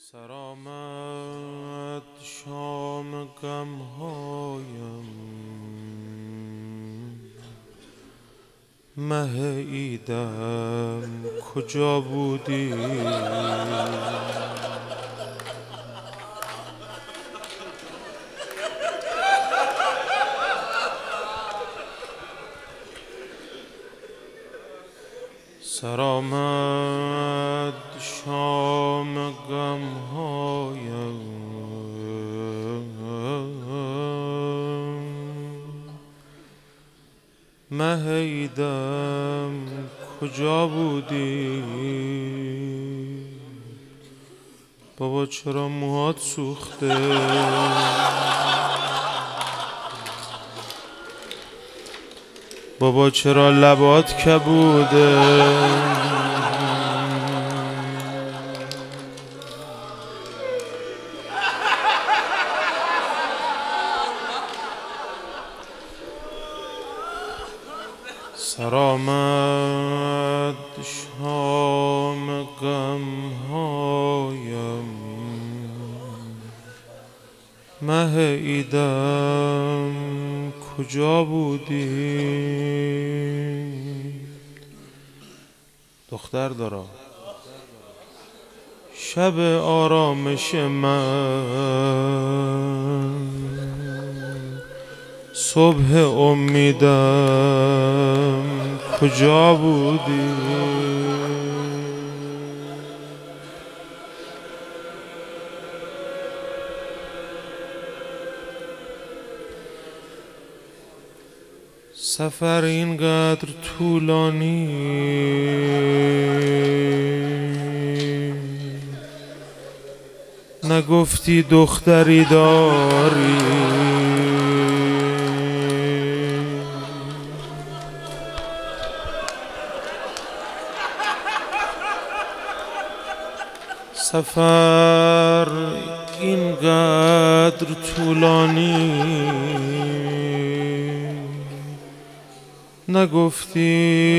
سرآمد شام غمهایم، مه عیدم کجا بودی؟ سرآمد شام غمهایم، مه عیدم کجا بودی؟ بابا چرا موهات سوخته؟ بابا چرا لبات کبوده؟ سرآمد شام غمهایم، مه عیدم کجا بودی؟ دختر دارا شب آرامش من، صبح امیدم کجا بودی؟ سفر اینقدر طولانی نگفتی دختری داری؟ سفر اینقدر طولانی نگفتی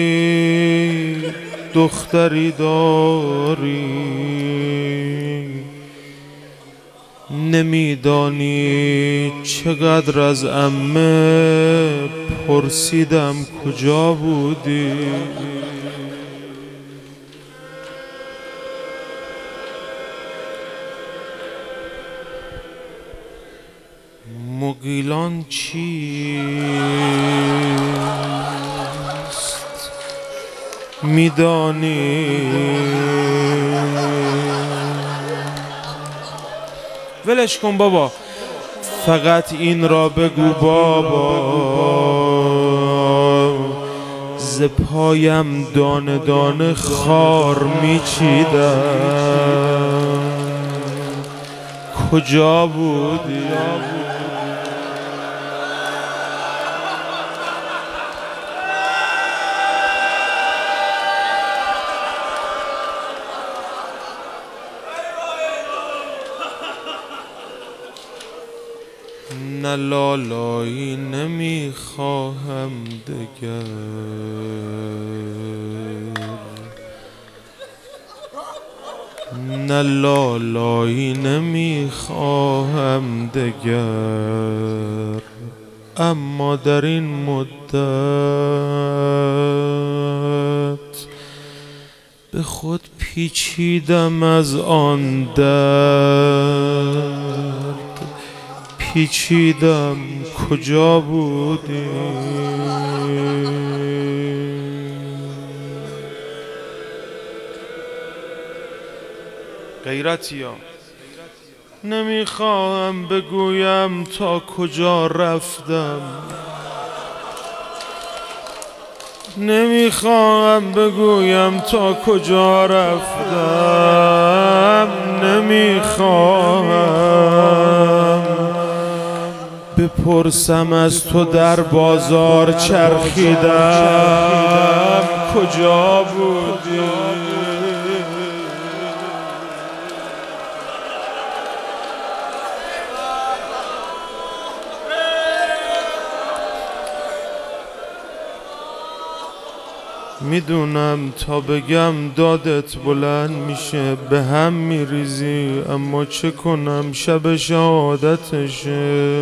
دختری داری؟ نمیدانی چقدر از عمه پرسیدم کجا بودی؟ مغیلان چیست میدانی؟ ولش کن بابا، فقط این را بگو بابا، ز پایم دانه دانه خار میچیدم، کجا بودی؟ نه لالایی نمیخواهم دگر، نه لالایی نمیخواهم دگر، اما در این مدت به خود پیچیدم از آن درد، پیچیدم کجا بودی؟ غیرتیا نمیخواهم بگویم تا کجا رفتم، نمیخواهم بگویم تا کجا رفتم، نمیخواهم بپرسم از تو در بازار چرخیدم، کجا بودی؟ میدونم تا بگم دادت بلند میشه به هم میریزی، اما چه کنم شب شهادتشه.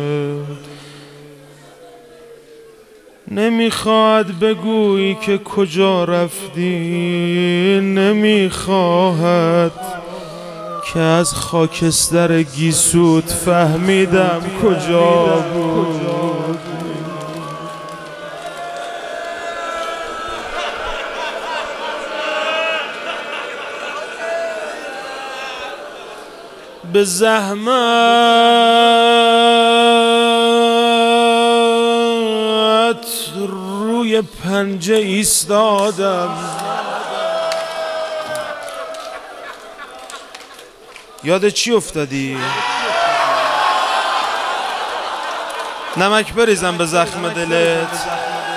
نمیخواد بگویی که کجا رفتی، نمیخواهد که از خاکستر گیسوت فهمیدم کجا بود. به زحمت روی پنجه ایستادم، یاد چی افتادی؟ نمک بریزم به زخم دلت.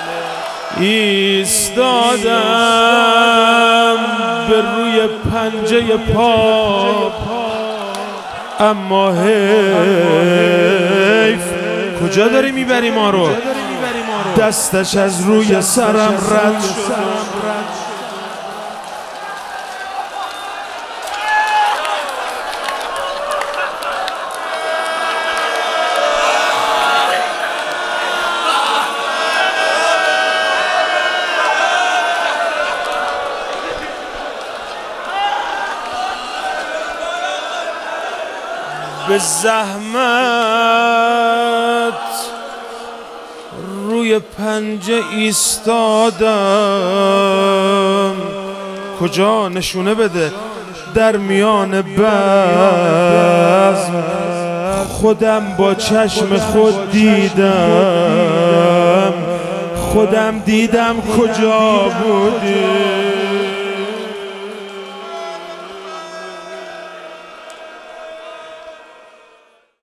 ایستادم به روی پنجه پا، اما حیف. کجا داری میبری ما رو؟ دستش از روی سرم رد شد. به زحمت روی پنجه ایستادم. کجا؟ نشونه بده. در میان بزم خودم با چشم خود دیدم، خودم دیدم کجا بودی.